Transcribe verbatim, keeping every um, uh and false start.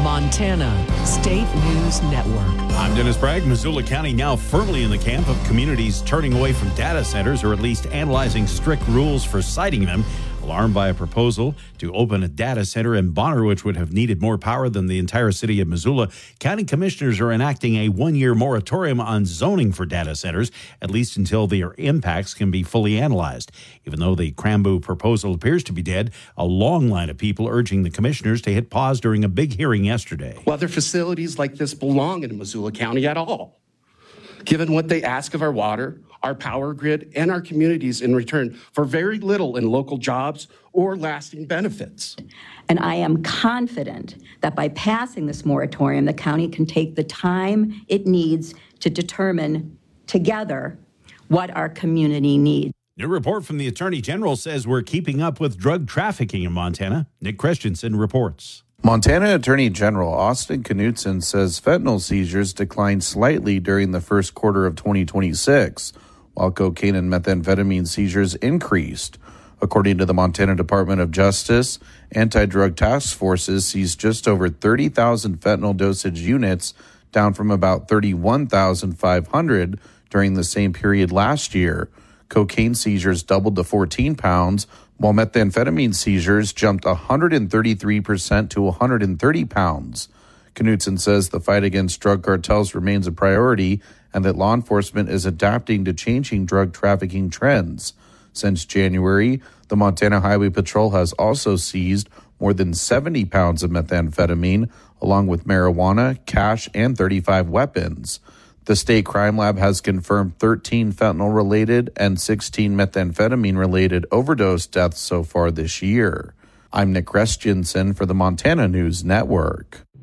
Montana State News Network. I'm Dennis Bragg. Missoula County now firmly in the camp of communities turning away from data centers, or at least analyzing strict rules for siting them. Alarmed by a proposal to open a data center in Bonner, which would have needed more power than the entire city of Missoula, county commissioners are enacting a one-year moratorium on zoning for data centers, at least until their impacts can be fully analyzed. Even though the Cranboo proposal appears to be dead, a long line of people urging the commissioners to hit pause during a big hearing yesterday. Whether facilities like this belong in Missoula County at all, given what they ask of our water, our power grid, and our communities in return for very little in local jobs or lasting benefits. And I am confident that by passing this moratorium, the county can take the time it needs to determine together what our community needs. New report from the Attorney General says we're keeping up with drug trafficking in Montana. Nick Christensen reports. Montana Attorney General Austin Knudsen says fentanyl seizures declined slightly during the first quarter of twenty twenty-six, while cocaine and methamphetamine seizures increased. According to the Montana Department of Justice, anti-drug task forces seized just over thirty thousand fentanyl dosage units, down from about thirty-one thousand five hundred during the same period last year. Cocaine seizures doubled to fourteen pounds, while methamphetamine seizures jumped one hundred thirty-three percent to one hundred thirty pounds. Knudsen says the fight against drug cartels remains a priority and that law enforcement is adapting to changing drug trafficking trends. Since January, the Montana Highway Patrol has also seized more than seventy pounds of methamphetamine, along with marijuana, cash, and thirty-five weapons. The state crime lab has confirmed thirteen fentanyl-related and sixteen methamphetamine-related overdose deaths so far this year. I'm Nick Christensen for the Montana News Network.